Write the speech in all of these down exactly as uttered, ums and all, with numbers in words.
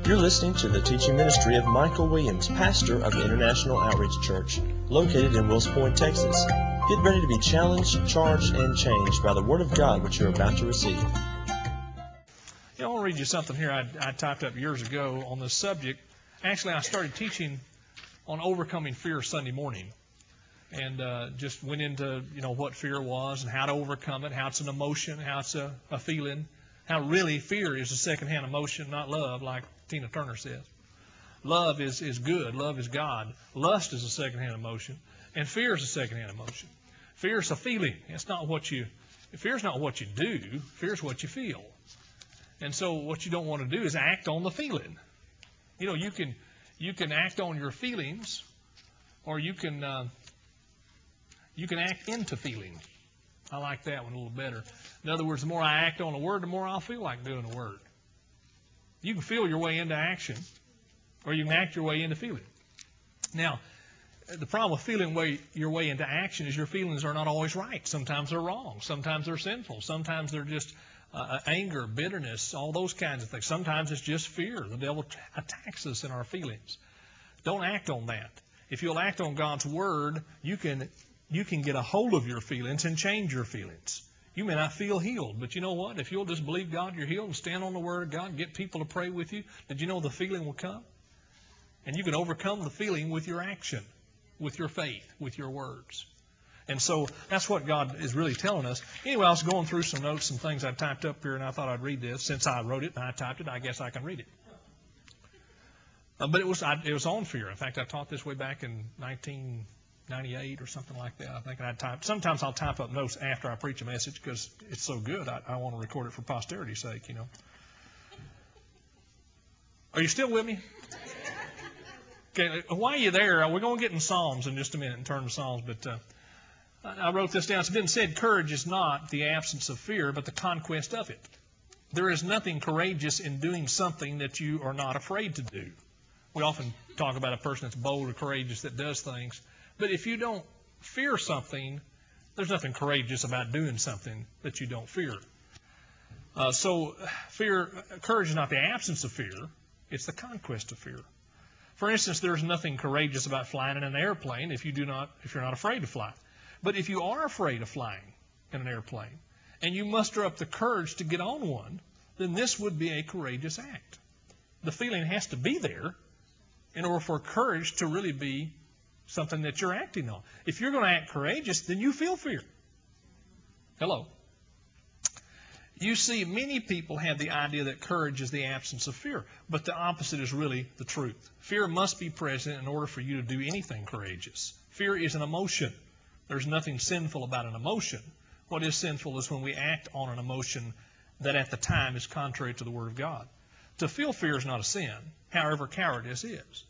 You're listening to the teaching ministry of Michael Williams, pastor of International Outreach Church, located in Wills Point, Texas. Get ready to be challenged, charged, and changed by the Word of God which you're about to receive. Yeah, I want to read you something here I, I typed up years ago on this subject. Actually, I started teaching on overcoming fear Sunday morning, and uh, just went into you know what fear was and how to overcome it, how it's an emotion, how it's a, a feeling, how really fear is a secondhand emotion, not love, like Tina Turner says. Love is, is good. Love is God. Lust is a secondhand emotion, and fear is a secondhand emotion. Fear is a feeling. It's not what you. Fear is not what you do. Fear is what you feel. And so, what you don't want to do is act on the feeling. You know, you can you can act on your feelings, or you can uh, you can act into feeling. I like that one a little better. In other words, the more I act on a word, the more I'll feel like doing a word. You can feel your way into action, or you can act your way into feeling. Now, the problem with feeling way, your way into action is your feelings are not always right. Sometimes they're wrong. Sometimes they're sinful. Sometimes they're just uh, anger, bitterness, all those kinds of things. Sometimes it's just fear. The devil t- attacks us in our feelings. Don't act on that. If you'll act on God's Word, you can you can get a hold of your feelings and change your feelings. You may not feel healed, but you know what? If you'll just believe God you're healed and stand on the Word of God and get people to pray with you, did you know the feeling will come? And you can overcome the feeling with your action, with your faith, with your words. And so that's what God is really telling us. Anyway, I was going through some notes and things I typed up here, and I thought I'd read this. Since I wrote it and I typed it, I guess I can read it. Uh, but it was I, it was on fear. In fact, I taught this way back in nineteen ninety-eight or something like that. I think I typed. Sometimes I'll type up notes after I preach a message because it's so good. I, I want to record it for posterity's sake, you know. Are you still with me? Okay, while you're there, we're going to get in Psalms in just a minute and turn to Psalms, but uh, I wrote this down. It's been said, courage is not the absence of fear, but the conquest of it. There is nothing courageous in doing something that you are not afraid to do. We often talk about a person that's bold or courageous that does things, but if you don't fear something, there's nothing courageous about doing something that you don't fear. Uh, so fear, courage is not the absence of fear, it's the conquest of fear. For instance, there's nothing courageous about flying in an airplane if you do not, if you're not afraid to fly. But if you are afraid of flying in an airplane and you muster up the courage to get on one, then this would be a courageous act. The feeling has to be there in order for courage to really be something that you're acting on. If you're going to act courageous, then you feel fear. Hello. You see, many people have the idea that courage is the absence of fear, but the opposite is really the truth. Fear must be present in order for you to do anything courageous. Fear is an emotion. There's nothing sinful about an emotion. What is sinful is when we act on an emotion that at the time is contrary to the Word of God. To feel fear is not a sin. However, cowardice is.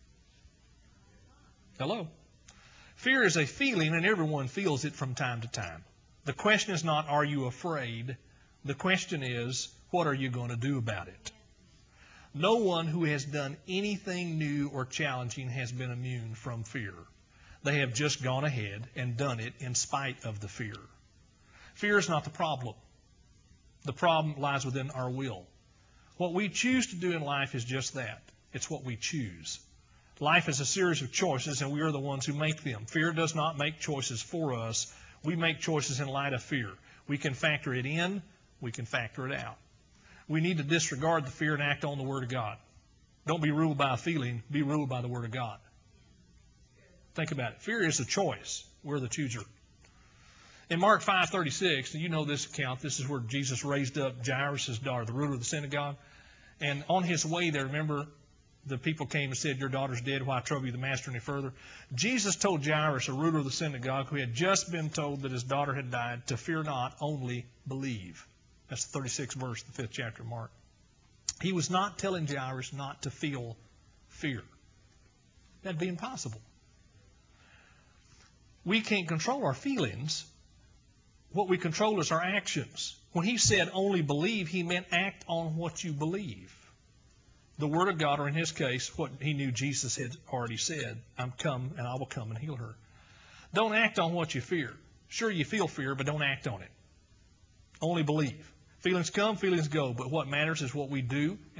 Hello? Fear is a feeling, and everyone feels it from time to time. The question is not, are you afraid? The question is, what are you going to do about it? No one who has done anything new or challenging has been immune from fear. They have just gone ahead and done it in spite of the fear. Fear is not the problem. The problem lies within our will. What we choose to do in life is just that. It's what we choose. Life is a series of choices, and we are the ones who make them. Fear does not make choices for us. We make choices in light of fear. We can factor it in. We can factor it out. We need to disregard the fear and act on the Word of God. Don't be ruled by a feeling. Be ruled by the Word of God. Think about it. Fear is a choice. We're the chooser. In Mark five thirty-six, you know this account. This is where Jesus raised up Jairus' daughter, the ruler of the synagogue. And on his way there, remember, the people came and said, your daughter's dead. Why trouble you the master any further? Jesus told Jairus, a ruler of the synagogue, who had just been told that his daughter had died, to fear not, only believe. That's the thirty-sixth verse, the fifth chapter of Mark. He was not telling Jairus not to feel fear. That'd be impossible. We can't control our feelings. What we control is our actions. When he said only believe, he meant act on what you believe. The Word of God, or in his case, what he knew Jesus had already said, I'm come and I will come and heal her. Don't act on what you fear. Sure, you feel fear, but don't act on it. Only believe. Feelings come, feelings go, but what matters is what we do and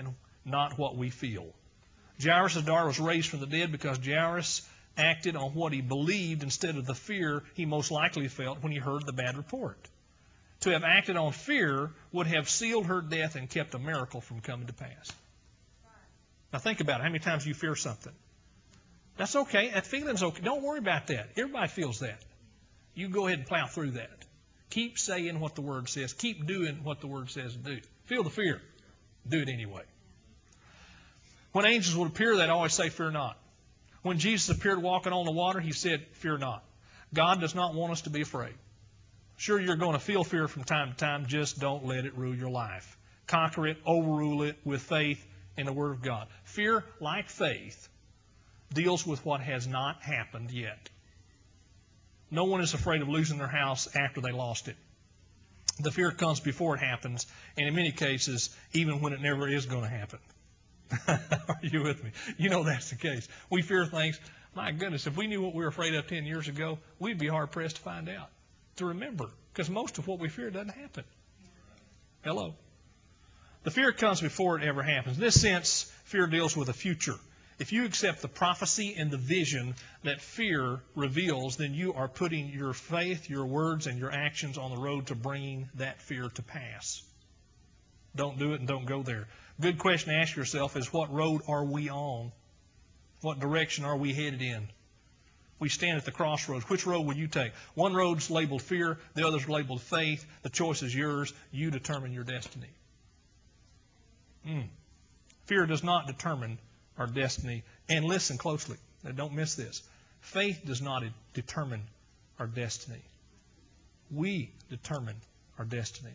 not what we feel. Jairus' daughter was raised from the dead because Jairus acted on what he believed instead of the fear he most likely felt when he heard the bad report. To have acted on fear would have sealed her death and kept a miracle from coming to pass. Now think about it. How many times you fear something? That's okay. That feeling's okay. Don't worry about that. Everybody feels that. You go ahead and plow through that. Keep saying what the Word says. Keep doing what the Word says to do. Feel the fear. Do it anyway. When angels would appear, they'd always say, fear not. When Jesus appeared walking on the water, he said, fear not. God does not want us to be afraid. Sure, you're going to feel fear from time to time. Just don't let it rule your life. Conquer it, overrule it with faith in the Word of God. Fear, like faith, deals with what has not happened yet. No one is afraid of losing their house after they lost it. The fear comes before it happens, and in many cases, even when it never is going to happen. Are you with me? You know that's the case. We fear things. My goodness, if we knew what we were afraid of ten years ago, we'd be hard-pressed to find out, to remember, because most of what we fear doesn't happen. Hello? The fear comes before it ever happens. In this sense, fear deals with the future. If you accept the prophecy and the vision that fear reveals, then you are putting your faith, your words, and your actions on the road to bringing that fear to pass. Don't do it and don't go there. Good question to ask yourself is, what road are we on? What direction are we headed in? We stand at the crossroads. Which road will you take? One road's labeled fear. The other's labeled faith. The choice is yours. You determine your destiny. Mm. Fear does not determine our destiny. And listen closely. Now, don't miss this. Faith does not determine our destiny. We determine our destiny.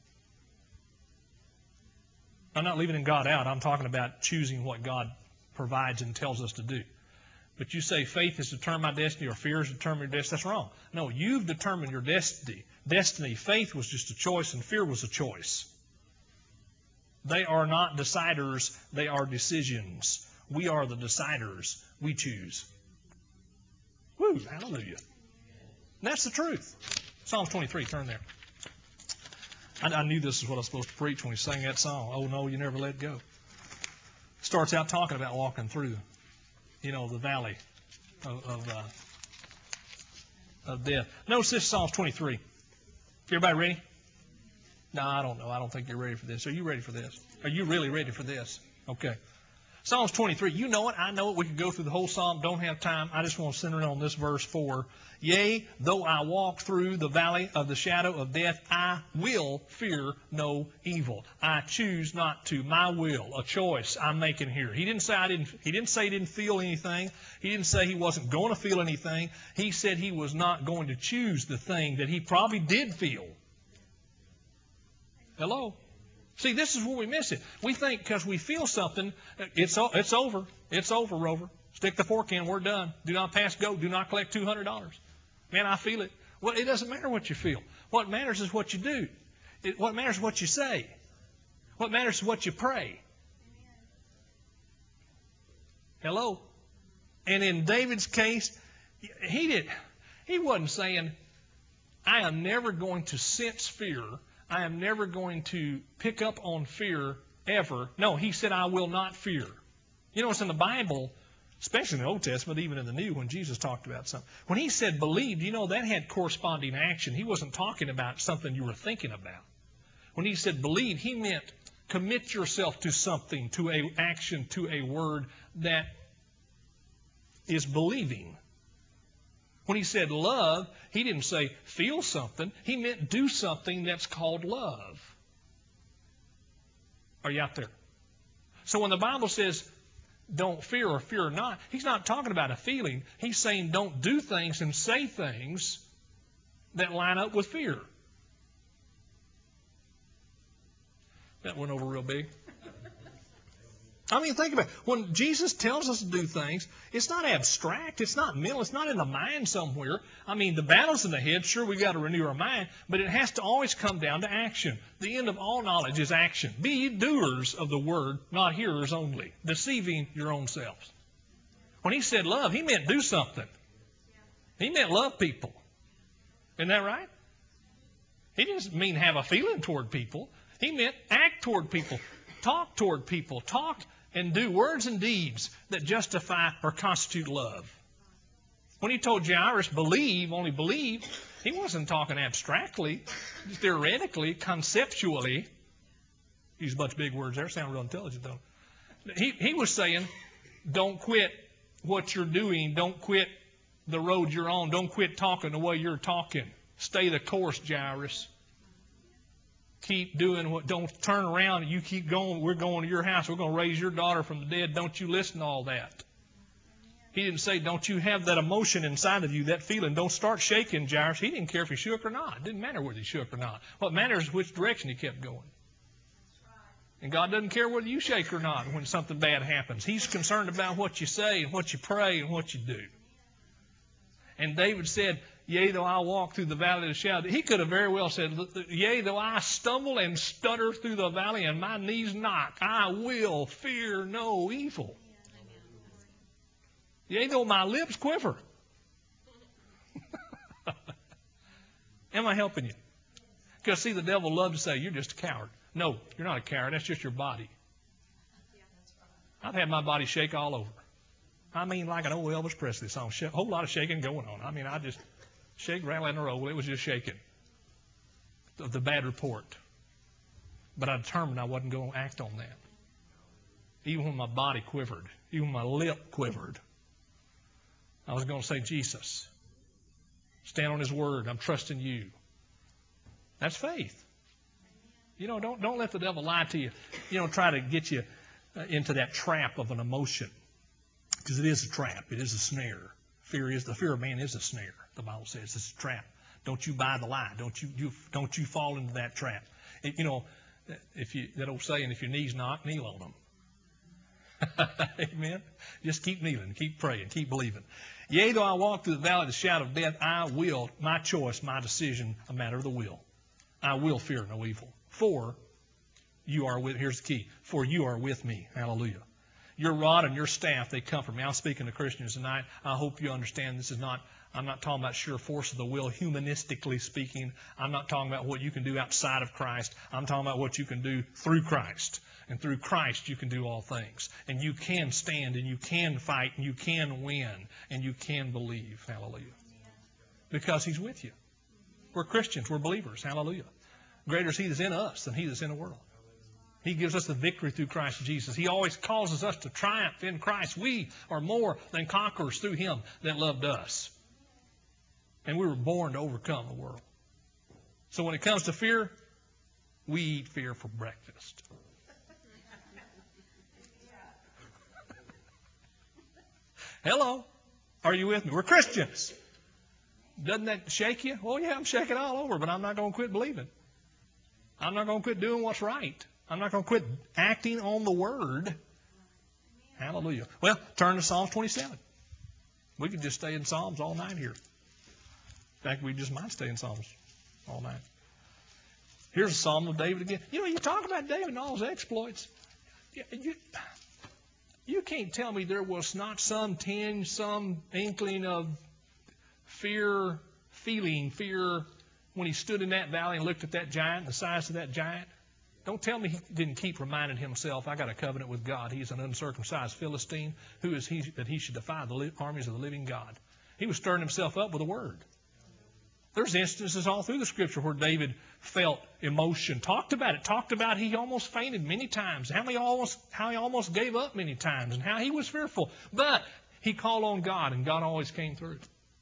I'm not leaving God out. I'm talking about choosing what God provides and tells us to do. But you say faith has determined my destiny or fear has determined your destiny. That's wrong. No, you've determined your destiny. Destiny, faith was just a choice and fear was a choice. They are not deciders. They are decisions. We are the deciders. We choose. Woo, hallelujah. And that's the truth. Psalms twenty-three, turn there. I, I knew this is what I was supposed to preach when we sang that song. Oh, no, you never let go. Starts out talking about walking through, you know, the valley of, of, uh, of death. Notice this, Psalms twenty-three. Everybody ready? No, I don't know. I don't think you're ready for this. Are you ready for this? Are you really ready for this? Okay. Psalms twenty-three. You know it. I know it. We could go through the whole psalm. Don't have time. I just want to center in on this verse four. Yea, though I walk through the valley of the shadow of death, I will fear no evil. I choose not to. My will, a choice I'm making here. He didn't say I didn't. He didn't say he didn't feel anything. He didn't say he wasn't going to feel anything. He said he was not going to choose the thing that he probably did feel. Hello? See, this is where we miss it. We think because we feel something, it's it's over. It's over, Rover. Stick the fork in. We're done. Do not pass go. Do not collect two hundred dollars. Man, I feel it. Well, it doesn't matter what you feel. What matters is what you do. It, what matters is what you say. What matters is what you pray. Hello? And in David's case, he did. He wasn't saying, I am never going to sense fear. I am never going to pick up on fear ever. No, he said, I will not fear. You know, it's in the Bible, especially in the Old Testament, even in the New, when Jesus talked about something. When he said believed, you know, that had corresponding action. He wasn't talking about something you were thinking about. When he said believe, he meant commit yourself to something, to a action, to a word that is believing. When he said love, he didn't say feel something. He meant do something that's called love. Are you out there? So when the Bible says don't fear or fear not, he's not talking about a feeling. He's saying don't do things and say things that line up with fear. That went over real big. I mean, think about it. When Jesus tells us to do things, it's not abstract. It's not mental. It's not in the mind somewhere. I mean, the battle's in the head. Sure, we've got to renew our mind, but it has to always come down to action. The end of all knowledge is action. Be ye doers of the word, not hearers only, deceiving your own selves. When he said love, he meant do something. He meant love people. Isn't that right? He didn't mean have a feeling toward people. He meant act toward people. Talk toward people. Talk and do words and deeds that justify or constitute love. When he told Jairus, believe, only believe, he wasn't talking abstractly, theoretically, conceptually. Use a bunch of big words there. Sound real intelligent, though. He, he was saying, don't quit what you're doing. Don't quit the road you're on. Don't quit talking the way you're talking. Stay the course, Jairus. Keep doing what, don't turn around and you keep going. We're going to your house. We're going to raise your daughter from the dead. Don't you listen to all that. He didn't say, don't you have that emotion inside of you, that feeling. Don't start shaking, Jairus. He didn't care if he shook or not. It didn't matter whether he shook or not. What matters is which direction he kept going. And God doesn't care whether you shake or not when something bad happens. He's concerned about what you say and what you pray and what you do. And David said, yea, though I walk through the valley of the shadow. He could have very well said, yea, though I stumble and stutter through the valley and my knees knock, I will fear no evil. Yea, though my lips quiver. Am I helping you? Because, see, the devil loves to say, you're just a coward. No, you're not a coward. That's just your body. I've had my body shake all over. I mean, like an old Elvis Presley song. A whole lot of shaking going on. I mean, I just shake, rattle, and roll. It was just shaking. The, the bad report. But I determined I wasn't going to act on that. Even when my body quivered. Even when my lip quivered. I was going to say, Jesus, stand on His word. I'm trusting you. That's faith. You know, don't don't let the devil lie to you. You know, try to get you into that trap of an emotion. Because it is a trap. It is a snare. Fear is the fear of man is a snare. The Bible says it's a trap. Don't you buy the lie. Don't you, you don't you fall into that trap. It, you know, if you that old saying, if your knees knock, kneel on them. Amen. Just keep kneeling, keep praying, keep believing. Yea, though I walk through the valley of the shadow of death, I will, my choice, my decision, a matter of the will. I will fear no evil. For you are with, here's the key, for you are with me. Hallelujah. Your rod and your staff, they comfort me. I'm speaking to Christians tonight. I hope you understand this is not, I'm not talking about sheer force of the will, humanistically speaking. I'm not talking about what you can do outside of Christ. I'm talking about what you can do through Christ. And through Christ you can do all things. And you can stand and you can fight and you can win and you can believe. Hallelujah. Because He's with you. We're Christians. We're believers. Hallelujah. Greater is He that's in us than he that's in the world. He gives us the victory through Christ Jesus. He always causes us to triumph in Christ. We are more than conquerors through Him that loved us. And we were born to overcome the world. So when it comes to fear, we eat fear for breakfast. Hello. Are you with me? We're Christians. Doesn't that shake you? Oh, yeah, I'm shaking all over, but I'm not going to quit believing. I'm not going to quit doing what's right. I'm not going to quit acting on the Word. Hallelujah. Well, turn to Psalms twenty-seven. We could just stay in Psalms all night here. In fact, we just might stay in Psalms all night. Here's a Psalm of David again. You know, you talk about David and all his exploits. You, you, you can't tell me there was not some tinge, some inkling of fear, feeling, fear, when he stood in that valley and looked at that giant, the size of that giant. Don't tell me he didn't keep reminding himself, I got a covenant with God. He's an uncircumcised Philistine. Who is he that he should defy the armies of the living God? He was stirring himself up with a word. There's instances all through the Scripture where David felt emotion, talked about it, talked about he almost fainted many times, how he almost, how he almost gave up many times, and how he was fearful. But he called on God, and God always came through.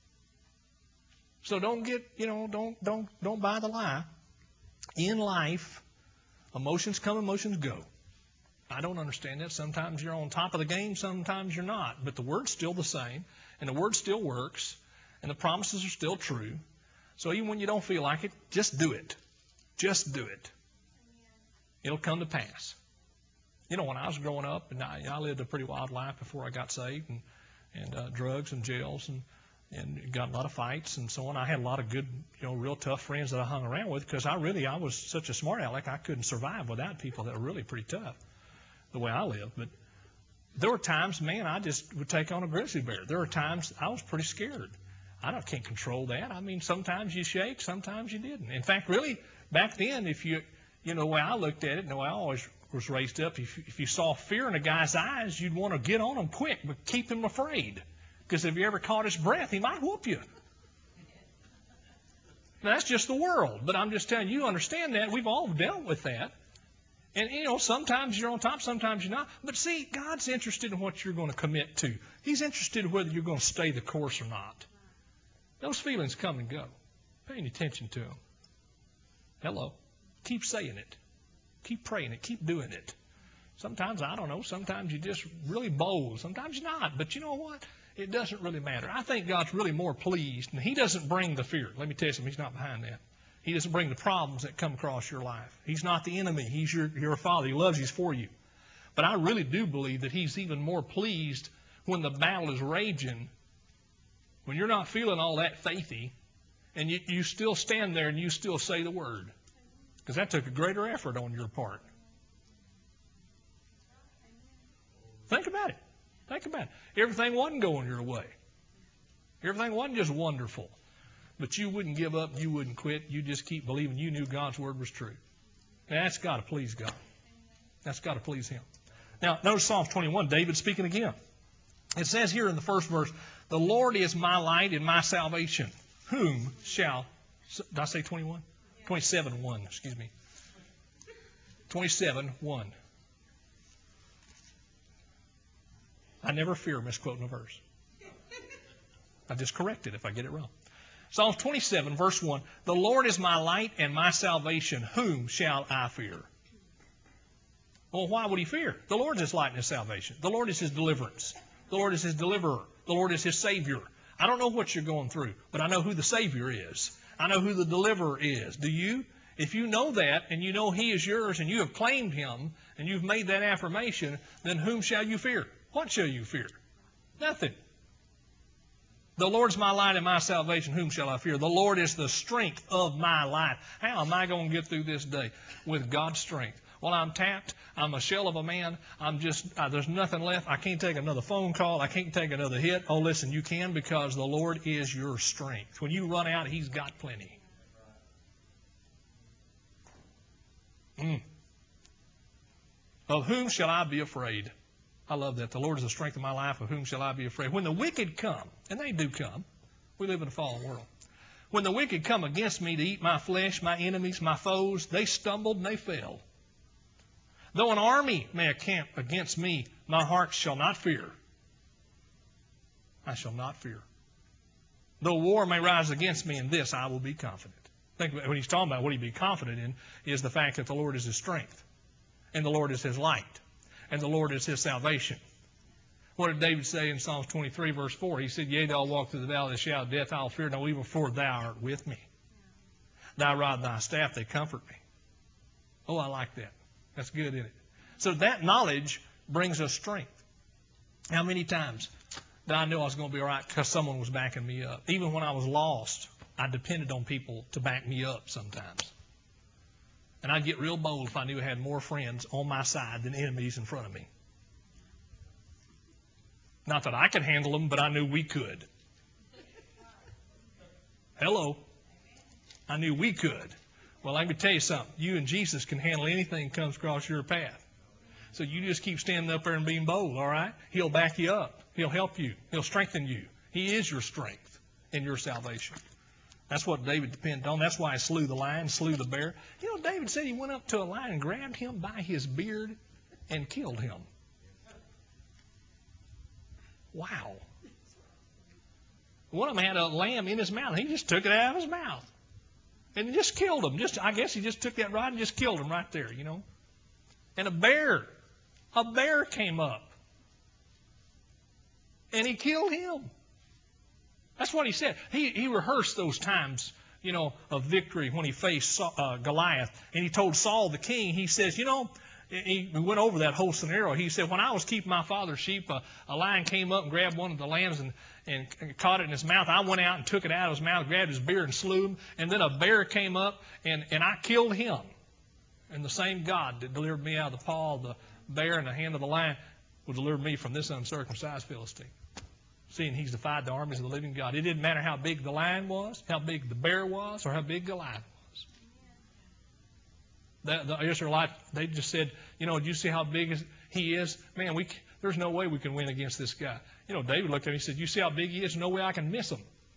So don't get, you know, don't don't don't buy the lie. In life, emotions come, emotions go. I don't understand that. Sometimes you're on top of the game, sometimes you're not. But the Word's still the same, and the Word still works, and the promises are still true. So even when you don't feel like it, just do it. Just do it. It'll come to pass. You know, when I was growing up, and I, I lived a pretty wild life before I got saved, and, and uh, drugs and jails, and and got a lot of fights and so on. I had a lot of good, you know, real tough friends that I hung around with because I really, I was such a smart aleck, I couldn't survive without people that were really pretty tough the way I lived. But there were times, man, I just would take on a grizzly bear. There were times I was pretty scared. I don't, can't control that. I mean, sometimes you shake, sometimes you didn't. In fact, really, back then, if you, you know, the way I looked at it, and the way I always was raised up. If, if you saw fear in a guy's eyes, you'd want to get on him quick, but keep him afraid. Because if you ever caught his breath, he might whoop you. Now, that's just the world. But I'm just telling you, you understand that. We've all dealt with that. And, you know, sometimes you're on top, sometimes you're not. But see, God's interested in what you're going to commit to. He's interested in whether you're going to stay the course or not. Those feelings come and go. Paying attention to them. Hello. Keep saying it. Keep praying it. Keep doing it. Sometimes, I don't know, sometimes you're just really bold. Sometimes you're not. But you know what? It doesn't really matter. I think God's really more pleased. And He doesn't bring the fear. Let me tell you something. He's not behind that. He doesn't bring the problems that come across your life. He's not the enemy. He's your, your Father. He loves you. He's for you. But I really do believe that He's even more pleased when the battle is raging, when you're not feeling all that faithy, and you, you still stand there and you still say the word. Because that took a greater effort on your part. Think about it. Think about it. Everything wasn't going your way. Everything wasn't just wonderful. But you wouldn't give up. You wouldn't quit. You just keep believing you knew God's word was true. Now, that's got to please God. That's got to please Him. Now, notice Psalm twenty-one, David speaking again. It says here in the first verse, the Lord is my light and my salvation. Whom shall, did I say twenty-one? twenty-seven, one, excuse me. twenty-seven, one. I never fear misquoting a verse. I just correct it if I get it wrong. Psalms twenty-seven, verse one, the Lord is my light and my salvation. Whom shall I fear? Well, why would he fear? The Lord is his light and his salvation. The Lord is his deliverance. The Lord is his deliverer. The Lord is his Savior. I don't know what you're going through, but I know who the Savior is. I know who the deliverer is. Do you? If you know that and you know He is yours and you have claimed Him and you've made that affirmation, then whom shall you fear? What shall you fear? Nothing. The Lord's my light and my salvation. Whom shall I fear? The Lord is the strength of my life. How am I going to get through this day? With God's strength. Well, I'm tapped. I'm a shell of a man. I'm just, uh, there's nothing left. I can't take another phone call. I can't take another hit. Oh, listen, you can, because the Lord is your strength. When you run out, He's got plenty. Mm. Of whom shall I be afraid? I love that. The Lord is the strength of my life. Of whom shall I be afraid? When the wicked come, and they do come. We live in a fallen world. When the wicked come against me to eat my flesh, my enemies, my foes, they stumbled and they fell. Though an army may encamp against me, my heart shall not fear. I shall not fear. Though war may rise against me, in this I will be confident. Think about what he's talking about. What he'd be confident in is the fact that the Lord is his strength, and the Lord is his light, and the Lord is his salvation. What did David say in Psalms twenty-three, verse four? He said, yea, though I walk through the valley of the shadow of death, I will fear no evil, for thou art with me. Thy rod and thy staff, they comfort me. Oh, I like that. That's good, isn't it? So that knowledge brings us strength. How many times did I know I was going to be all right because someone was backing me up? Even when I was lost, I depended on people to back me up sometimes. And I'd get real bold if I knew I had more friends on my side than enemies in front of me. Not that I could handle them, but I knew we could. Hello. I knew we could. Well, let me tell you something. You and Jesus can handle anything that comes across your path. So you just keep standing up there and being bold, all right? He'll back you up. He'll help you. He'll strengthen you. He is your strength and your salvation. That's what David depended on. That's why he slew the lion, slew the bear. You know, David said he went up to a lion and grabbed him by his beard and killed him. Wow. One of them had a lamb in his mouth. He just took it out of his mouth. And he just killed him. Just, I guess he just took that rod and just killed him right there, you know. And a bear, a bear came up. And he killed him. That's what he said. He, he rehearsed those times, you know, of victory when he faced uh, Goliath. And he told Saul the king, he says, you know, he went over that whole scenario. He said, when I was keeping my father's sheep, a, a lion came up and grabbed one of the lambs and, and caught it in his mouth. I went out and took it out of his mouth, grabbed his beard and slew him. And then a bear came up and, and I killed him. And the same God that delivered me out of the paw of the bear and the hand of the lion will deliver me from this uncircumcised Philistine. Seeing he's defied the armies of the living God. It didn't matter how big the lion was, how big the bear was, or how big Goliath was. The, the Israelites, they just said, you know, do you see how big he is? Man, we there's no way we can win against this guy. You know, David looked at him and said, you see how big he is? No way I can miss him.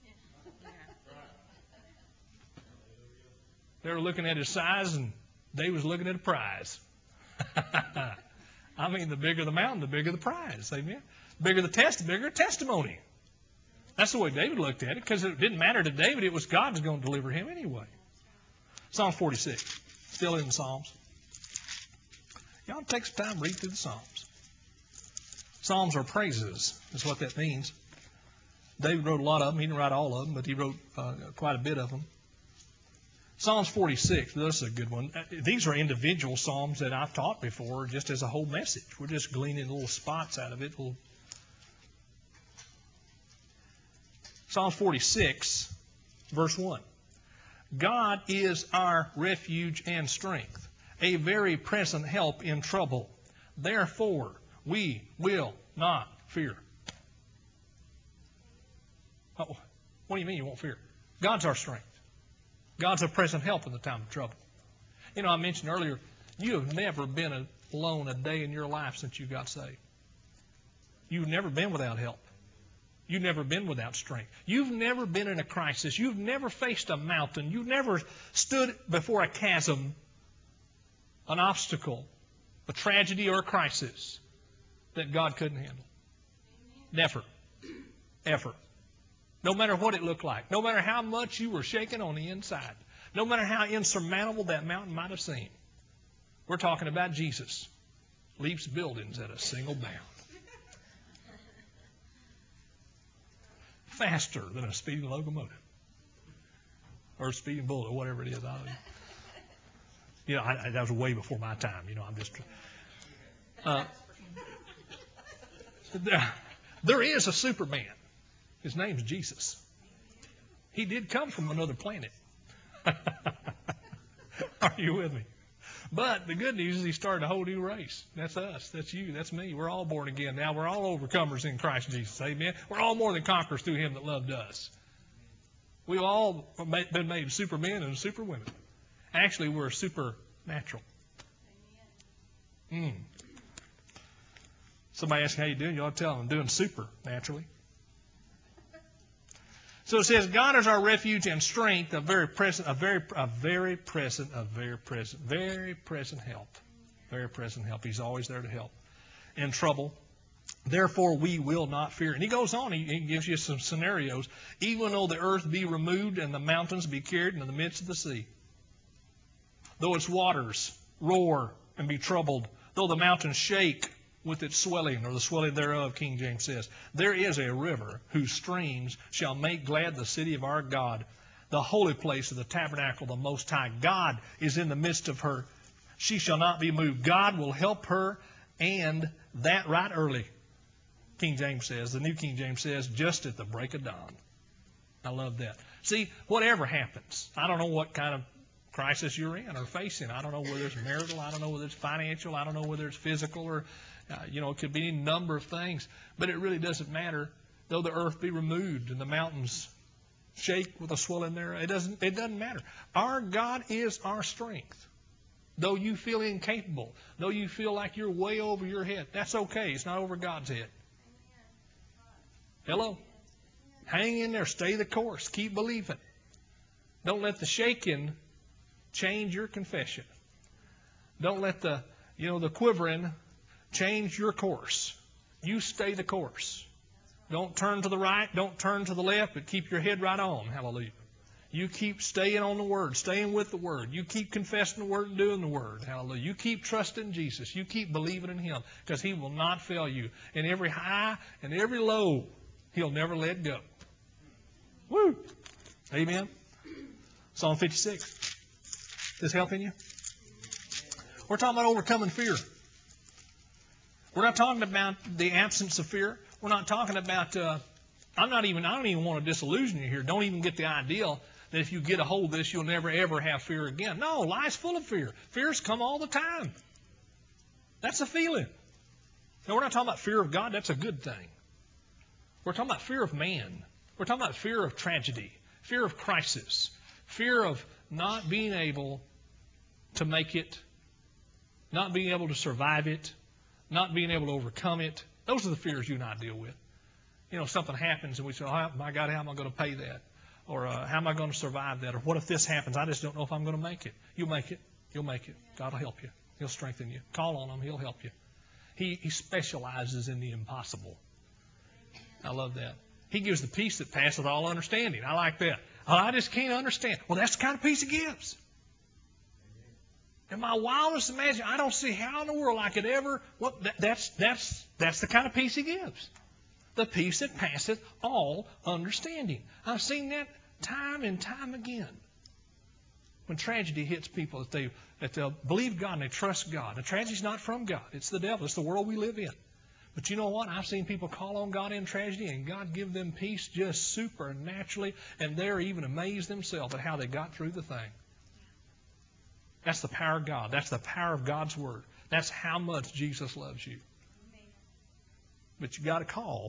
They were looking at his size, and David was looking at a prize. I mean, the bigger the mountain, the bigger the prize. Amen. The bigger the test, the bigger the testimony. That's the way David looked at it, because it didn't matter to David. It was God who was going to deliver him anyway. Psalm forty-six. Still in the Psalms. Y'all take some time to read through the Psalms. Psalms are praises, is what that means. David wrote a lot of them. He didn't write all of them, but he wrote uh, quite a bit of them. Psalms forty-six, this is a good one. These are individual psalms that I've taught before just as a whole message. We're just gleaning little spots out of it. Little... Psalms forty-six, verse one. God is our refuge and strength, a very present help in trouble. Therefore, we will not fear. Oh, what do you mean you won't fear? God's our strength. God's a present help in the time of trouble. You know, I mentioned earlier, you have never been alone a day in your life since you got saved. You've never been without help. You've never been without strength. You've never been in a crisis. You've never faced a mountain. You've never stood before a chasm, an obstacle, a tragedy, or a crisis that God couldn't handle. Never. Ever. No matter what it looked like. No matter how much you were shaking on the inside. No matter how insurmountable that mountain might have seemed. We're talking about Jesus. Leaps buildings at a single bound. Faster than a speeding locomotive. Or a speeding bullet, or whatever it is. I don't know. You know, I, I, that was way before my time. You know, I'm just... Uh, there, there is a Superman. His name's Jesus. He did come from another planet. Are you with me? But the good news is he started a whole new race. That's us. That's you. That's me. We're all born again. Now we're all overcomers in Christ Jesus. Amen. We're all more than conquerors through him that loved us. We've all been made supermen and superwomen. Actually, we're supernatural. Mm. Somebody asks how you doing, you ought to tell them I'm doing super naturally. So it says, God is our refuge and strength, a very present, a very, a very present, a very present, very present help. Very present help. He's always there to help. In trouble. Therefore we will not fear. And he goes on, he, he gives you some scenarios. Even though the earth be removed and the mountains be carried into the midst of the sea. Though its waters roar and be troubled. Though the mountains shake with its swelling, or the swelling thereof, King James says. There is a river whose streams shall make glad the city of our God, the holy place of the tabernacle, the Most High. God is in the midst of her. She shall not be moved. God will help her, and that right early, King James says. The New King James says, just at the break of dawn. I love that. See, whatever happens, I don't know what kind of crisis you're in or facing. I don't know whether it's marital. I don't know whether it's financial. I don't know whether it's physical or Uh, you know, it could be any number of things, but it really doesn't matter. Though the earth be removed and the mountains shake with a swelling there, it doesn't. It doesn't matter. Our God is our strength. Though you feel incapable, though you feel like you're way over your head, that's okay. It's not over God's head. Hello, hang in there. Stay the course. Keep believing. Don't let the shaking change your confession. Don't let the you know the quivering change your course. You stay the course. Don't turn to the right. Don't turn to the left, but keep your head right on. Hallelujah. You keep staying on the Word, staying with the Word. You keep confessing the Word and doing the Word. Hallelujah. You keep trusting Jesus. You keep believing in Him, because He will not fail you. In every high and every low, He'll never let go. Woo! Amen. Psalm fifty-six. Is this helping you? We're talking about overcoming fear. We're not talking about the absence of fear. We're not talking about, uh, I'm not even, I don't even want to disillusion you here. Don't even get the idea that if you get a hold of this, you'll never ever have fear again. No, life's full of fear. Fears come all the time. That's a feeling. No, we're not talking about fear of God. That's a good thing. We're talking about fear of man. We're talking about fear of tragedy, fear of crisis, fear of not being able to make it, not being able to survive it, not being able to overcome it. Those are the fears you and I deal with. You know, something happens and we say, oh, my God, how am I going to pay that? Or uh, how am I going to survive that? Or what if this happens? I just don't know if I'm going to make it. You'll make it. You'll make it. God will help you. He'll strengthen you. Call on Him. He'll help you. He, he specializes in the impossible. I love that. He gives the peace that passeth all understanding. I like that. Oh, I just can't understand. Well, that's the kind of peace He gives. In my wildest imagination, I don't see how in the world I could ever. What that, that's that's that's the kind of peace He gives. The peace that passeth all understanding. I've seen that time and time again. When tragedy hits people, that they that they'll believe God and they trust God. The tragedy's not from God. It's the devil. It's the world we live in. But you know what? I've seen people call on God in tragedy and God give them peace just supernaturally, and they're even amazed themselves at how they got through the thing. That's the power of God. That's the power of God's Word. That's how much Jesus loves you. But you got to call.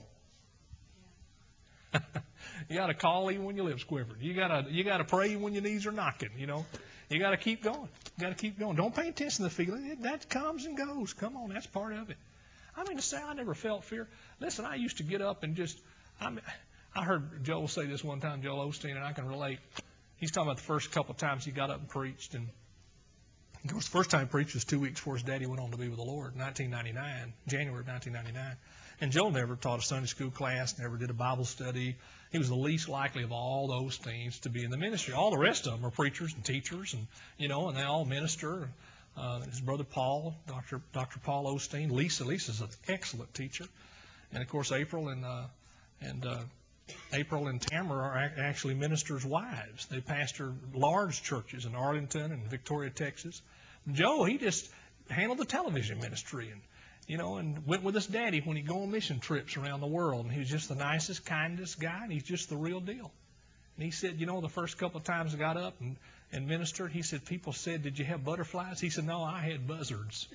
You got to call even when your lips quivering. You got to you got to pray even when your knees are knocking. You know, you got to keep going. You got to keep going. Don't pay attention to the feeling. That comes and goes. Come on, that's part of it. I mean to say, I never felt fear. Listen, I used to get up and just. I mean, I heard Joel say this one time, Joel Osteen, and I can relate. He's talking about the first couple of times he got up and preached, and of course, the first time he preached was two weeks before his daddy went on to be with the Lord, nineteen ninety-nine, January of nineteen ninety-nine. And Joel never taught a Sunday school class, never did a Bible study. He was the least likely of all those things to be in the ministry. All the rest of them are preachers and teachers, and you know, and they all minister. Uh, his brother Paul, Doctor Doctor Paul Osteen, Lisa. Lisa's an excellent teacher, and of course April and uh, and uh, April and Tamara are actually ministers' wives. They pastor large churches in Arlington and Victoria, Texas. Joe, he just handled the television ministry, and you know, and went with his daddy when he'd go on mission trips around the world. And he was just the nicest, kindest guy, and he's just the real deal. And he said, you know, the first couple of times I got up and, and ministered, he said, people said, did you have butterflies? He said, no, I had buzzards.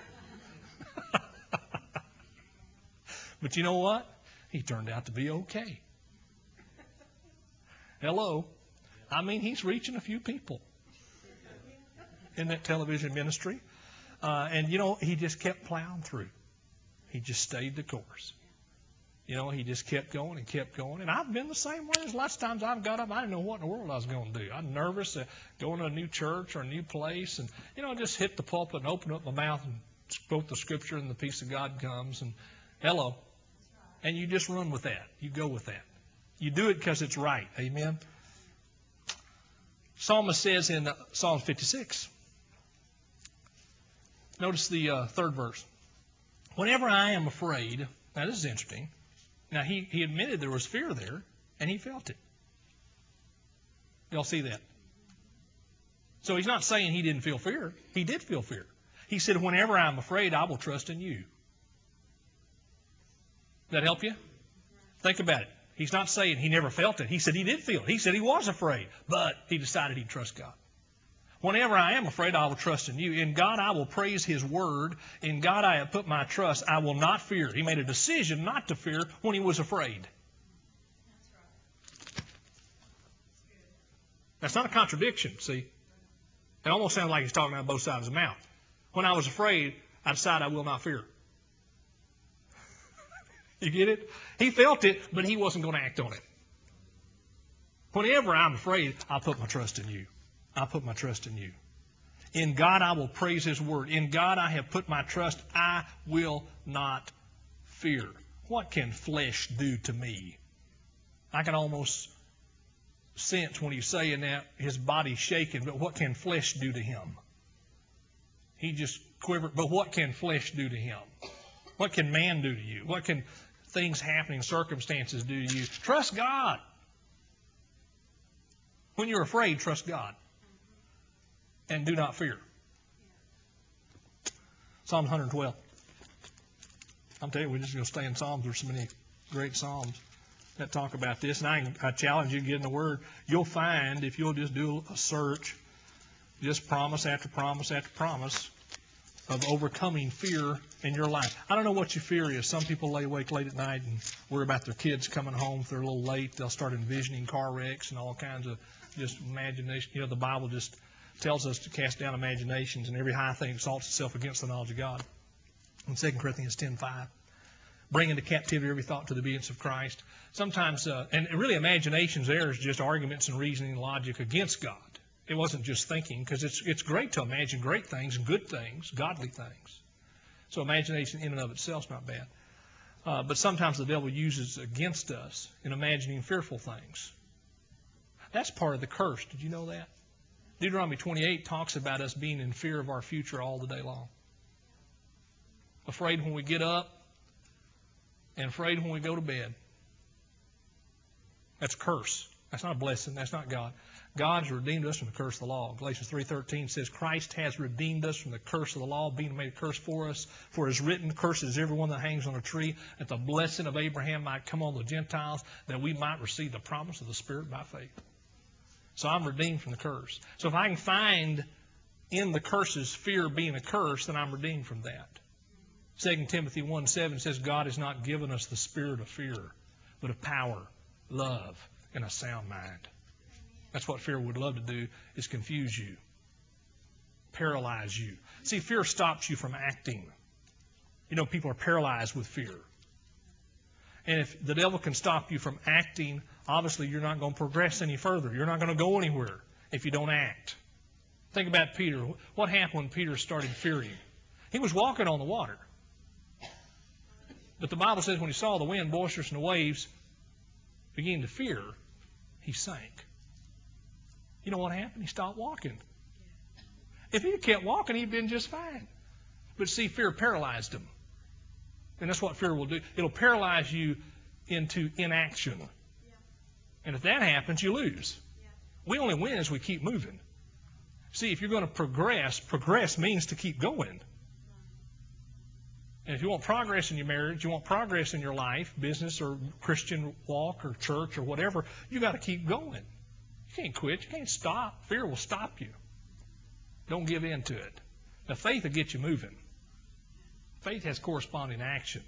But you know what? He turned out to be okay. Hello. I mean, he's reaching a few people in that television ministry. Uh, and, you know, he just kept plowing through. He just stayed the course. You know, he just kept going and kept going. And I've been the same way. There's lots of times I've got up, I didn't know what in the world I was going to do. I'm nervous uh, going to a new church or a new place. And, you know, just hit the pulpit and open up my mouth and spoke the Scripture, and the peace of God comes. And hello. And you just run with that. You go with that. You do it because it's right. Amen. Psalmist says in uh, Psalm fifty-six, notice the uh, third verse. Whenever I am afraid, now this is interesting. Now he, he admitted there was fear there, and he felt it. Y'all see that? So he's not saying he didn't feel fear. He did feel fear. He said, whenever I'm afraid, I will trust in you. That help you? Think about it. He's not saying he never felt it. He said he did feel it. He said he was afraid, but he decided he'd trust God. Whenever I am afraid, I will trust in you. In God, I will praise His Word. In God, I have put my trust. I will not fear. He made a decision not to fear when he was afraid. That's right. That's not a contradiction, see? It almost sounds like he's talking out both sides of his mouth. When I was afraid, I decided I will not fear. You get it? He felt it, but he wasn't going to act on it. Whenever I'm afraid, I'll put my trust in you. I'll put my trust in you. In God, I will praise His Word. In God, I have put my trust. I will not fear. What can flesh do to me? I can almost sense when he's saying that his body's shaking, but what can flesh do to him? He just quivered, but what can flesh do to him? What can man do to you? What can things happening, circumstances do to you? Trust God. When you're afraid, trust God. And do not fear. Psalm one twelve. I'm telling you, we're just going to stay in Psalms. There's so many great Psalms that talk about this. And I, I challenge you to get in the Word. You'll find, if you'll just do a search, just promise after promise after promise of overcoming fear in your life. I don't know what your fear is. Some people lay awake late at night and worry about their kids coming home if they're a little late. They'll start envisioning car wrecks and all kinds of just imagination. You know, the Bible just tells us to cast down imaginations and every high thing exalts itself against the knowledge of God. In Second Corinthians ten five. Bring into captivity every thought to the obedience of Christ. Sometimes, uh, and really imaginations there is just arguments and reasoning and logic against God. It wasn't just thinking, because it's, it's great to imagine great things and good things, godly things. So imagination in and of itself is not bad. Uh, but sometimes the devil uses against us in imagining fearful things. That's part of the curse. Did you know that? Deuteronomy twenty-eight talks about us being in fear of our future all the day long. Afraid when we get up and afraid when we go to bed. That's a curse. That's not a blessing. That's not God. God has redeemed us from the curse of the law. Galatians three thirteen says, Christ has redeemed us from the curse of the law, being made a curse for us. For it is written, cursed is everyone that hangs on a tree, that the blessing of Abraham might come on the Gentiles, that we might receive the promise of the Spirit by faith. So I'm redeemed from the curse. So if I can find in the curses fear being a curse, then I'm redeemed from that. Second Timothy one seven says, God has not given us the spirit of fear, but of power, love, and a sound mind. That's what fear would love to do, is confuse you, paralyze you. See, fear stops you from acting. You know, people are paralyzed with fear. And if the devil can stop you from acting, obviously you're not going to progress any further. You're not going to go anywhere if you don't act. Think about Peter. What happened when Peter started fearing? He was walking on the water. But the Bible says when he saw the wind boisterous and the waves begin to fear, he sank. You know what happened? He stopped walking. If he had kept walking, he'd been just fine. But see, fear paralyzed him. And that's what fear will do. It'll paralyze you into inaction. And if that happens, you lose. We only win as we keep moving. See, if you're going to progress, progress means to keep going. And if you want progress in your marriage, you want progress in your life, business or Christian walk or church or whatever, you got to keep going. You can't quit. You can't stop. Fear will stop you. Don't give in to it. Now, faith will get you moving. Faith has corresponding action.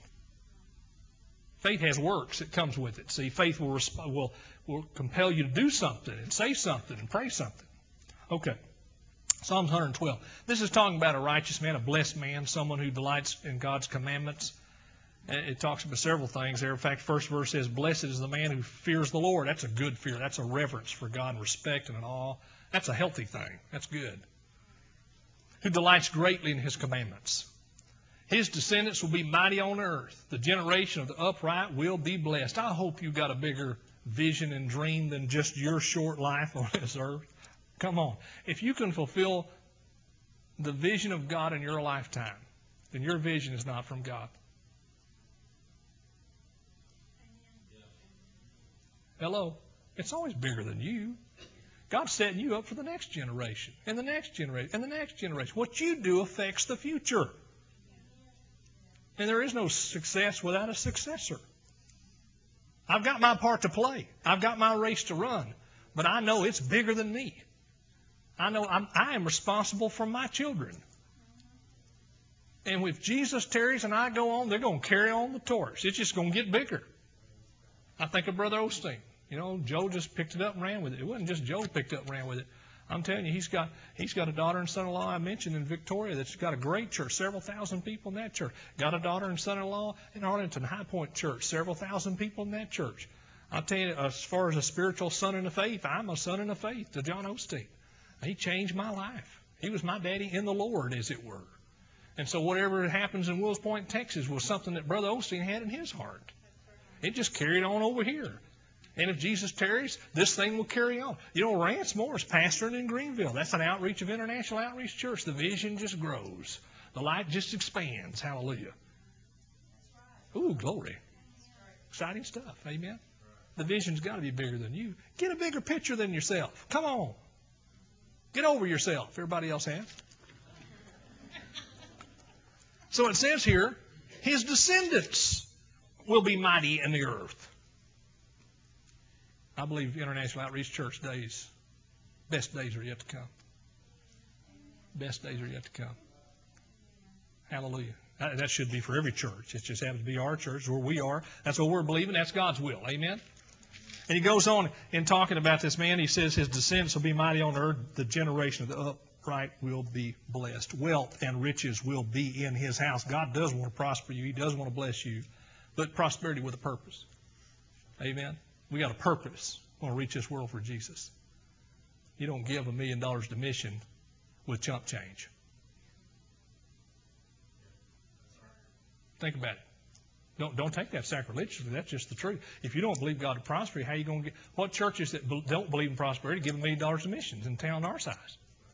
Faith has works that comes with it. See, faith will, resp- will, will compel you to do something and say something and pray something. Okay. Psalms one twelve. This is talking about a righteous man, a blessed man, someone who delights in God's commandments. It talks about several things there. In fact, first verse says, blessed is the man who fears the Lord. That's a good fear. That's a reverence for God and respect and an awe. That's a healthy thing. That's good. Who delights greatly in his commandments. His descendants will be mighty on earth. The generation of the upright will be blessed. I hope you've got a bigger vision and dream than just your short life on this earth. Come on. If you can fulfill the vision of God in your lifetime, then your vision is not from God. Hello? It's always bigger than you. God's setting you up for the next generation, and the next generation, and the next generation. What you do affects the future. And there is no success without a successor. I've got my part to play. I've got my race to run. But I know it's bigger than me. I know I'm, I am responsible for my children. And if Jesus tarries and I go on, they're going to carry on the torch. It's just going to get bigger. I think of Brother Osteen. You know, Joe just picked it up and ran with it. It wasn't just Joe picked up and ran with it. I'm telling you, he's got he's got a daughter and son-in-law I mentioned in Victoria that's got a great church, several thousand people in that church. Got a daughter and son-in-law in Arlington High Point Church, several thousand people in that church. I'll tell you, as far as a spiritual son in the faith, I'm a son in the faith to John Osteen. He changed my life. He was my daddy in the Lord, as it were. And so whatever happens in Wills Point, Texas, was something that Brother Osteen had in his heart. It just carried on over here. And if Jesus tarries, this thing will carry on. You know, Rance Moore is pastoring in Greenville. That's an outreach of International Outreach Church. The vision just grows. The light just expands. Hallelujah. Ooh, glory. Exciting stuff. Amen. The vision's got to be bigger than you. Get a bigger picture than yourself. Come on. Get over yourself. Everybody else has. So it says here, his descendants will be mighty in the earth. I believe International Outreach Church days, best days are yet to come. Best days are yet to come. Hallelujah. That should be for every church. It just happens to be our church where we are. That's what we're believing. That's God's will. Amen. And he goes on in talking about this man. He says his descendants will be mighty on earth. The generation of the upright will be blessed. Wealth and riches will be in his house. God does want to prosper you. He does want to bless you. But prosperity with a purpose. Amen? We got a purpose. We want to reach this world for Jesus. You don't give a million dollars to mission with chump change. Think about it. Don't, don't take that sacrilegiously. That's just the truth. If you don't believe God to prosper you, how are you going to get... What churches that don't believe in prosperity give a million dollars to missions in a town our size?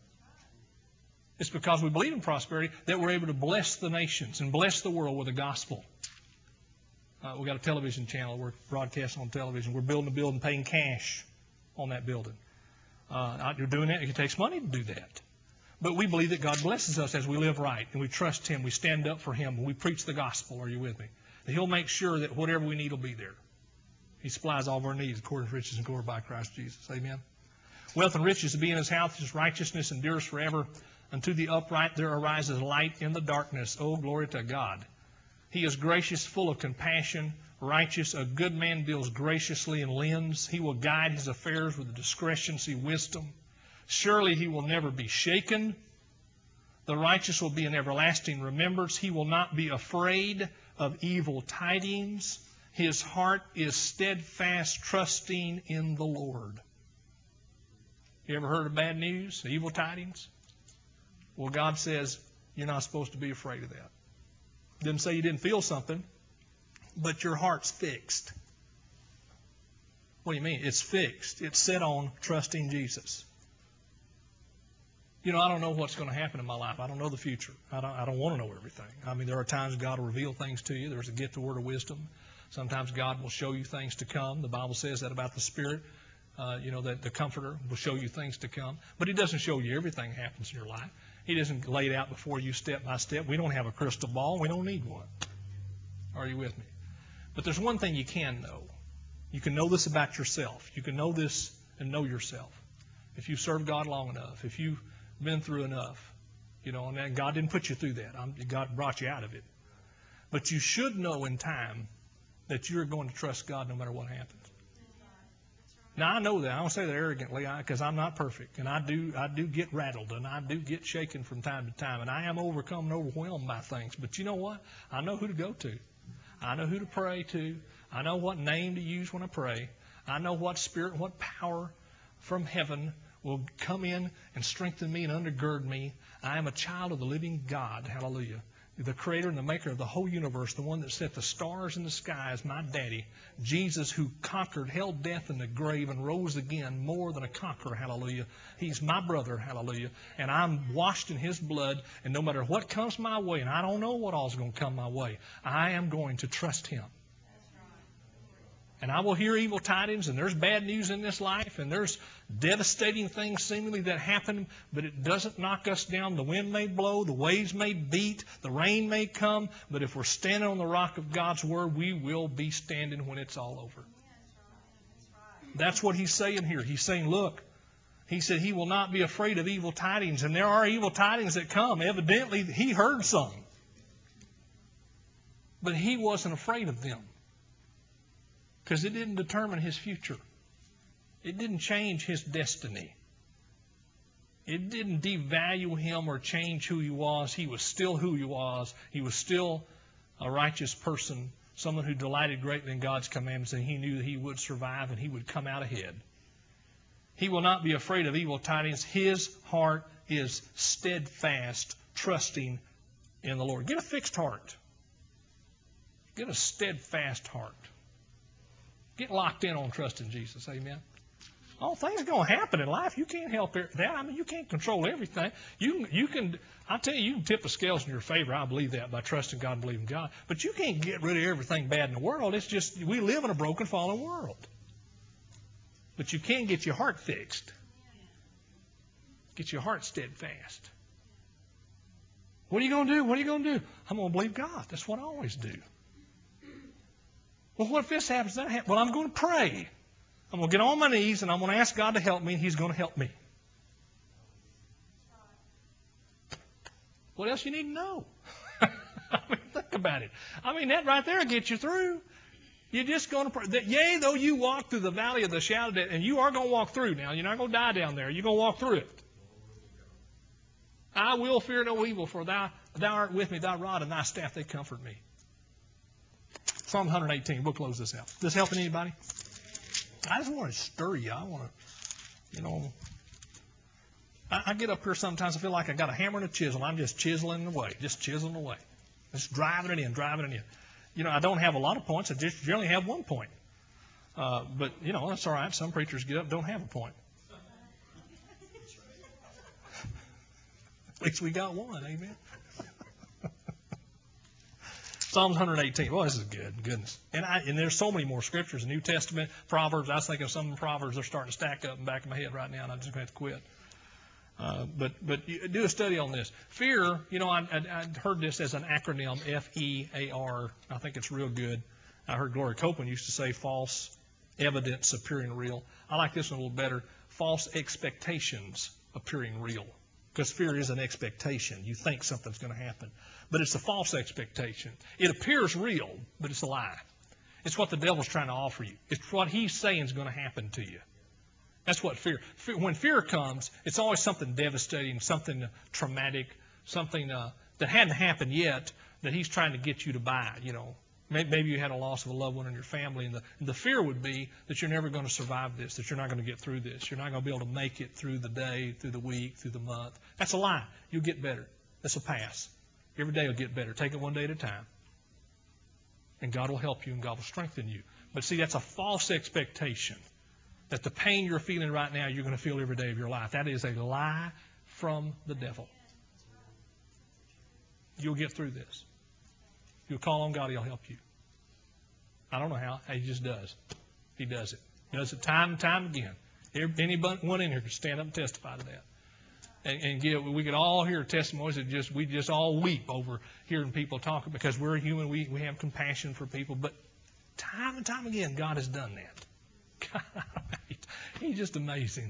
It's because we believe in prosperity that we're able to bless the nations and bless the world with the gospel. Uh, we've got a television channel. We're broadcasting on television. We're building a building, paying cash on that building. Uh, you're doing that. It takes money to do that. But we believe that God blesses us as we live right, and we trust Him. We stand up for Him, and we preach the gospel. Are you with me? That He'll make sure that whatever we need will be there. He supplies all of our needs according to riches and glory by Christ Jesus. Amen. Wealth and riches to be in His house. His righteousness endures forever. Unto the upright there arises light in the darkness. Oh, glory to God. He is gracious, full of compassion, righteous. A good man deals graciously and lends. He will guide his affairs with discretion, see wisdom. Surely he will never be shaken. The righteous will be in everlasting remembrance. He will not be afraid of evil tidings. His heart is steadfast, trusting in the Lord. You ever heard of bad news, evil tidings? Well, God says you're not supposed to be afraid of that. Didn't say you didn't feel something, but your heart's fixed. What do you mean? It's fixed. It's set on trusting Jesus. You know, I don't know what's going to happen in my life. I don't know the future. I don't, I don't want to know everything. I mean, there are times God will reveal things to you. There's a gift of word of wisdom. Sometimes God will show you things to come. The Bible says that about the Spirit. Uh, you know, that the Comforter will show you things to come. But He doesn't show you everything that happens in your life. He doesn't lay it out before you step by step. We don't have a crystal ball. We don't need one. Are you with me? But there's one thing you can know. You can know this about yourself. You can know this and know yourself. If you serve God long enough, if you've been through enough, you know, and God didn't put you through that. I'm, God brought you out of it. But you should know in time that you're going to trust God no matter what happens. Now, I know that. I don't say that arrogantly because I'm not perfect. And I do I do get rattled and I do get shaken from time to time. And I am overcome and overwhelmed by things. But you know what? I know who to go to. I know who to pray to. I know what name to use when I pray. I know what spirit and what power from heaven will come in and strengthen me and undergird me. I am a child of the living God. Hallelujah. The creator and the maker of the whole universe, the one that set the stars in the sky is my daddy. Jesus, who conquered hell, death, and the grave and rose again more than a conqueror. Hallelujah. He's my brother. Hallelujah. And I'm washed in His blood. And no matter what comes my way, and I don't know what all's going to come my way, I am going to trust Him. And I will hear evil tidings, and there's bad news in this life, and there's devastating things seemingly that happen, but it doesn't knock us down. The wind may blow, the waves may beat, the rain may come, but if we're standing on the rock of God's Word, we will be standing when it's all over. That's what He's saying here. He's saying, look, He said He will not be afraid of evil tidings, and there are evil tidings that come. Evidently, He heard some, but He wasn't afraid of them. Because it didn't determine His future. It didn't change His destiny. It didn't devalue Him or change who He was. He was still who He was. He was still a righteous person, someone who delighted greatly in God's commandments, and He knew that He would survive and He would come out ahead. He will not be afraid of evil tidings. His heart is steadfast, trusting in the Lord. Get a fixed heart. Get a steadfast heart. Get locked in on trusting Jesus. Amen. All things are going to happen in life. You can't help that. I mean, you can't control everything. You, you can, I tell you, you can tip the scales in your favor. I believe that by trusting God and believing God. But you can't get rid of everything bad in the world. It's just, we live in a broken, fallen world. But you can get your heart fixed. Get your heart steadfast. What are you going to do? What are you going to do? I'm going to believe God. That's what I always do. Well, what if this happens, that happens? Well, I'm going to pray. I'm going to get on my knees and I'm going to ask God to help me, and He's going to help me. What else you need to know? I mean, think about it. I mean, that right there gets you through. You're just going to, yea, though you walk through the valley of the shadow of death, and you are going to walk through now. You're not going to die down there. You're going to walk through it. I will fear no evil, for thou, thou art with me, thy rod and thy staff, they comfort me. Psalm one eighteen. We'll close this out. Is this helping anybody? I just want to stir you. I want to, you know, I, I get up here sometimes, I feel like I got a hammer and a chisel. I'm just chiseling away, just chiseling away. Just driving it in, driving it in. You know, I don't have a lot of points. I just generally have one point. Uh, but, you know, that's all right. Some preachers get up and don't have a point. At least we got one. Amen. Psalms one eighteen. Well, this is good. Goodness. And I, and there's so many more scriptures. The New Testament, Proverbs. I was thinking of some of the Proverbs. They're starting to stack up in the back of my head right now, and I'm just going to have to quit. Uh, but but you do a study on this. Fear, you know, I, I, I heard this as an acronym, F E A R. I think it's real good. I heard Gloria Copeland used to say false evidence appearing real. I like this one a little better. False expectations appearing real. Because fear is an expectation. You think something's going to happen. But it's a false expectation. It appears real, but it's a lie. It's what the devil's trying to offer you. It's what he's saying is going to happen to you. That's what fear. When fear comes, it's always something devastating, something traumatic, something uh, that hadn't happened yet that he's trying to get you to buy. You know, maybe you had a loss of a loved one in your family, and the, and the fear would be that you're never going to survive this, that you're not going to get through this, you're not going to be able to make it through the day, through the week, through the month. That's a lie. You'll get better. That's a pass. Every day will get better. Take it one day at a time, and God will help you, and God will strengthen you. But see, that's a false expectation. That the pain you're feeling right now, you're going to feel every day of your life. That is a lie from the devil. You'll get through this. You'll call on God, He'll help you. I don't know how. He just does. He does it. He does it time and time again. Anyone in here can stand up and testify to that. And, and give, we could all hear testimonies that just we just all weep over hearing people talk, because we're human. We, we have compassion for people. But time and time again, God has done that. God, He's just amazing.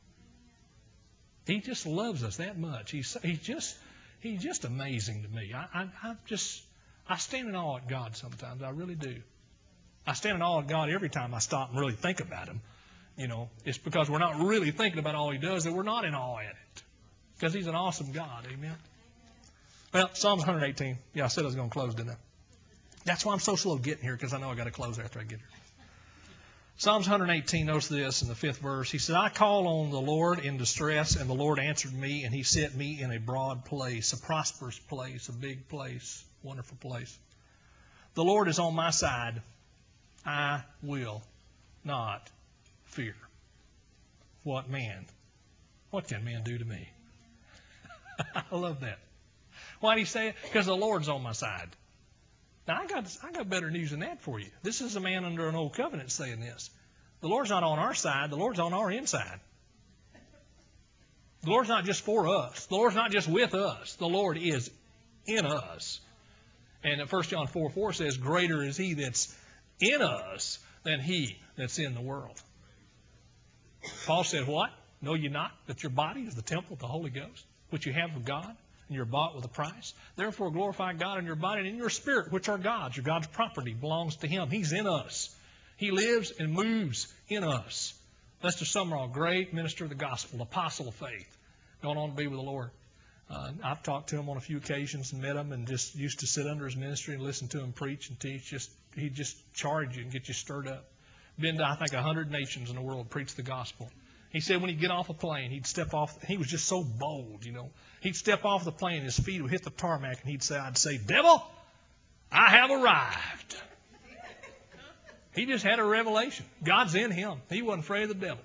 He just loves us that much. He's he's just he's just amazing to me. I, I I just I stand in awe at God sometimes. I really do. I stand in awe at God every time I stop and really think about Him. You know, it's because we're not really thinking about all He does that we're not in awe at it. Because He's an awesome God. Amen. Well, Psalms one eighteen. Yeah, I said I was going to close, didn't I? That's why I'm so slow getting here, because I know I got to close after I get here. Psalms one eighteen, notice this in the fifth verse. He said, I called on the Lord in distress, and the Lord answered me, and He set me in a broad place, a prosperous place, a big place, wonderful place. The Lord is on my side. I will not fear. What man? What can man do to me? I love that. Why did he say it? Because the Lord's on my side. Now, I got, I got better news than that for you. This is a man under an old covenant saying this. The Lord's not on our side. The Lord's on our inside. The Lord's not just for us. The Lord's not just with us. The Lord is in us. And First John four four says, greater is He that's in us than he that's in the world. Paul said, what? Know ye not that your body is the temple of the Holy Ghost, which you have of God? And you're bought with a price. Therefore glorify God in your body and in your spirit, which are God's. Your God's property belongs to Him. He's in us. He lives and moves in us. Lester Summerall, great minister of the gospel, apostle of faith, going on to be with the Lord. Uh, I've talked to him on a few occasions and met him, and just used to sit under his ministry and listen to him preach and teach. Just he'd just charge you and get you stirred up. Been to, I think, a hundred nations in the world, preach the gospel. He said when he'd get off a plane, he'd step off. He was just so bold, you know. He'd step off the plane, his feet would hit the tarmac, and he'd say, I'd say, devil, I have arrived. He just had a revelation. God's in him. He wasn't afraid of the devil.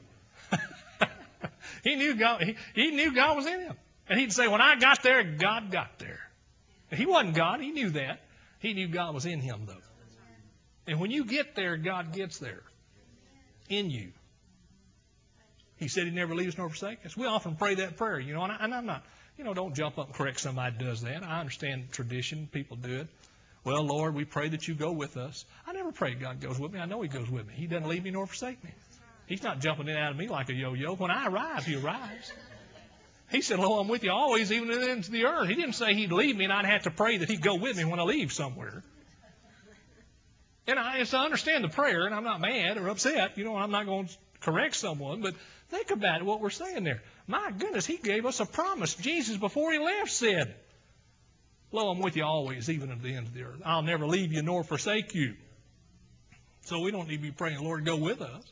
he knew God. He, he knew God was in him. And he'd say, when I got there, God got there. He wasn't God. He knew that. He knew God was in him, though. And when you get there, God gets there in you. He said He'd never leave us nor forsake us. We often pray that prayer, you know, and, I, and I'm not, you know, don't jump up and correct somebody who does that. I understand tradition. People do it. Well, Lord, we pray that You go with us. I never pray God goes with me. I know He goes with me. He doesn't leave me nor forsake me. He's not jumping in and out of me like a yo-yo. When I arrive, He arrives. He said, lo, I'm with you always, even to the ends of the earth. He didn't say He'd leave me and I'd have to pray that He'd go with me when I leave somewhere. And I, so I understand the prayer, and I'm not mad or upset. You know, I'm not going to correct someone, but think about what we're saying there. My goodness, he gave us a promise. Jesus, before he left, said, lo, I'm with you always, even at the end of the earth. I'll never leave you nor forsake you. So we don't need to be praying, Lord, go with us.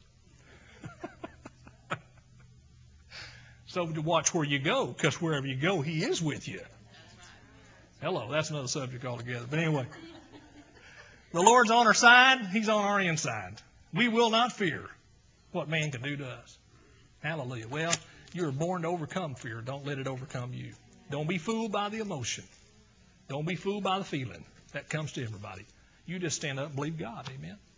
So to watch where you go, because wherever you go, he is with you. Hello, that's another subject altogether. But anyway, the Lord's on our side. He's on our inside. We will not fear what man can do to us. Hallelujah. Well, you were born to overcome fear. Don't let it overcome you. Don't be fooled by the emotion. Don't be fooled by the feeling. That comes to everybody. You just stand up and believe God. Amen.